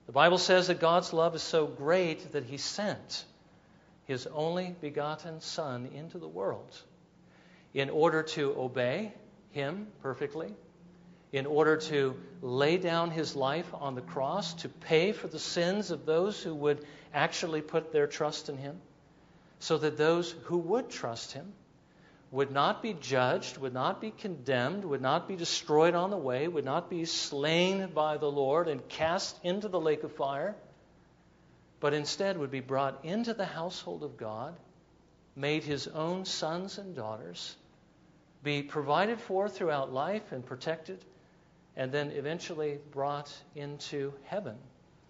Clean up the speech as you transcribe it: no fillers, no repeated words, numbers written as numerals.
The Bible says that God's love is so great that He sent His only begotten Son into the world in order to obey Him perfectly, in order to lay down His life on the cross to pay for the sins of those who would actually put their trust in Him, so that those who would trust Him would not be judged, would not be condemned, would not be destroyed on the way, would not be slain by the Lord and cast into the lake of fire, but instead would be brought into the household of God, made His own sons and daughters, be provided for throughout life and protected, and then eventually brought into heaven